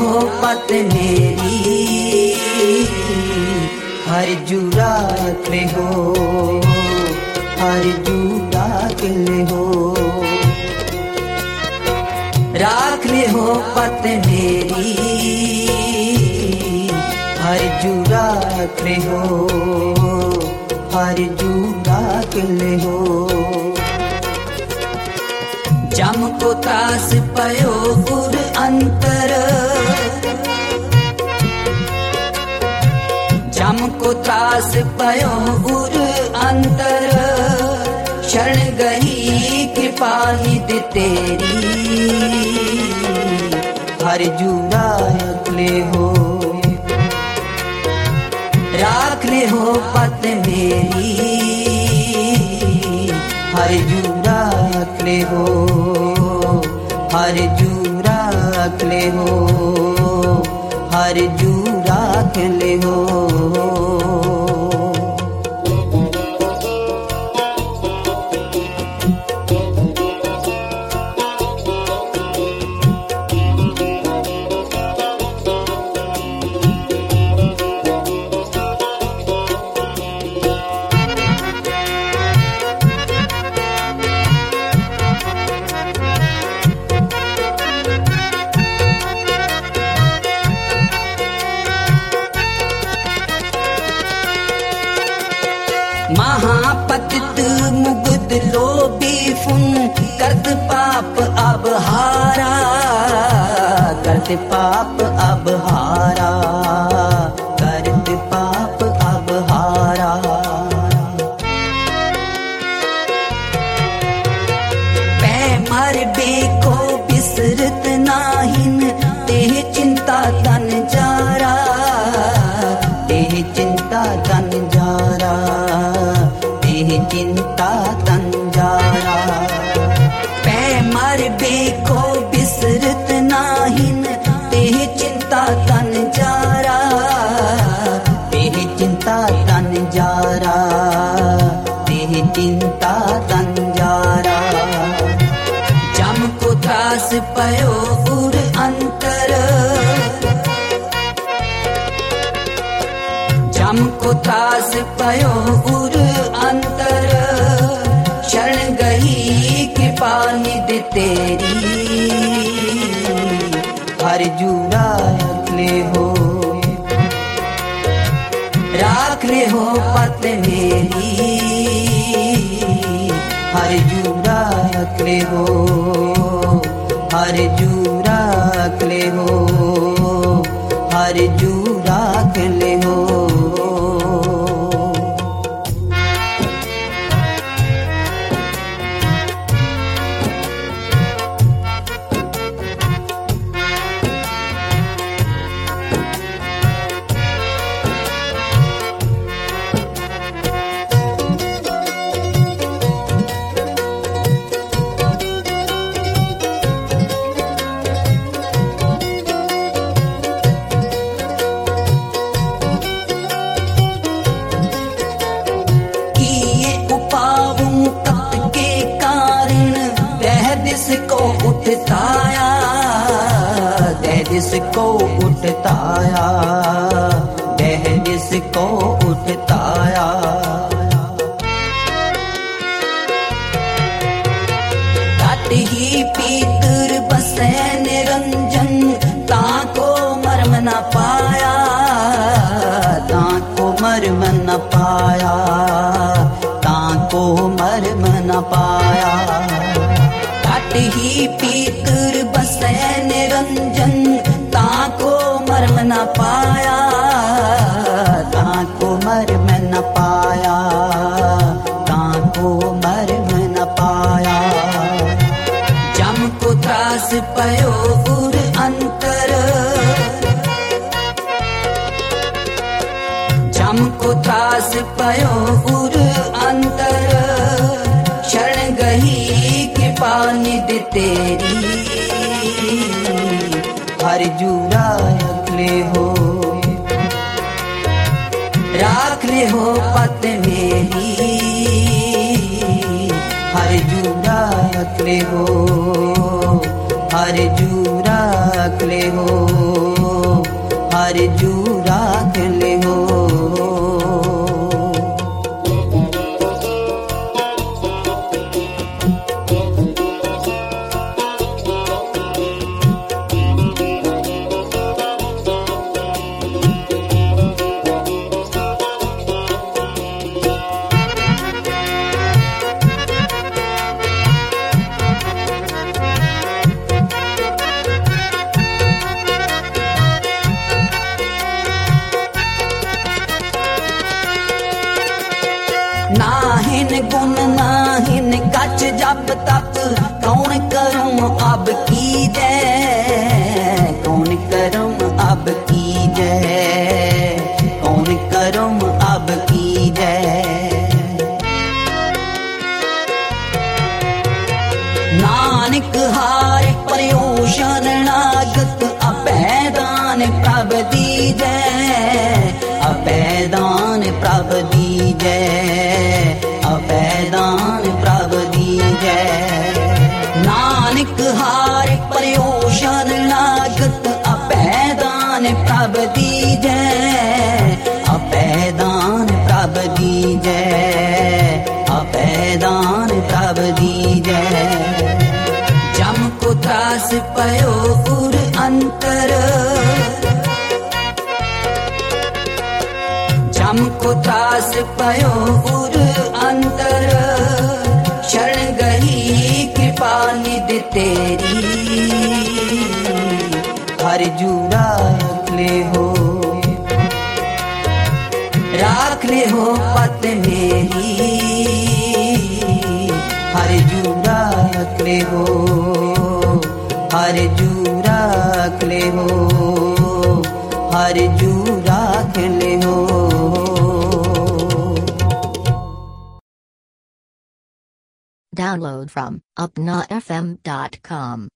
हो पत मेरी, हर जुरा के हो, हर जुरा के हो। राख ले हो पत मेरी, हर जुरा के हो, हर जुरा के हो। जम को तास पयो उर अंतर, जम को तास पयो उर अंतर। शरण गई कृपा निधि तेरी, हर जुरा ले हो। राख ले हो पत मेरी, हर जुरा ले हो, हर जुरा ले हो, हर जुरा ले हो। महापतित मुग्ध लोभी फुन, करत पाप अब हारा, करत पाप अब हारा, करत पाप अब हारा। पै मर बेको बिसरत नाहिन, तेह चिंता तन जारा, तेह चिंता तन जारा, चिंता तंजारा। पै मर बेको बिसरत नाहिन, तेह चिंता तन जारा, तेह चिंता तन जारा, तेह चिंता तन जारा। जम को त्रास पयो उर अंतर, जम को त्रास पयो उर अंतर। शरण गई कृपा निधि तेरी, हर जुरा ले हो। राख ले हो पत मेरी, हर जुरा ले हो, हर जुरा ले हो, हर जुरा ले हो। को उठताया, दह जिसको उठताया, दह जिसको उठताया। घट ही पीतर बसे निरंजन, ताको मर्म न पाया, ताको मर्म न पाया, ताको मर्म न पाया। ही पीतर बसे निरंजन, ताको मर्म न पाया, ताको मर्म न पाया, ताको मर्म न पाया। जम को त्रास पयो उर अंतर, जम को त्रास पयो उर अंतर। शरण गई कृपा निधि तेरी, हर जुरा ले हो। राख ले हो पत मेरी, हर जुरा ले हो, हर जुरा ले हो। हर जू राख ले हो। नाहिन गुण नाहिन कच जब तप कौन करूं अब की जय, कौन करूं अब की जय, कौन करूं अब की जय। नानक हार पर्यो शरणागत अभैदान प्रभ दी जय, अभैदान प्रभ दी जय, अभैदान प्रभ दी जय। नानक हार पर्यो शरणागत अभैदान प्रभ दी जय, अभैदान प्रभ दी जय, अभैदान प्रभ दी जय। जम को त्रास पयो उर अंतर, हमको त्रास पयो उर अंतर, शरण गही कृपा निधि तेरी, हर जू राख ले हो, राख ले हो पत मेरी, हर जू राख ले हो, हर जू राख ले हो, हर जू राख ले हो। Download from upnafm.com.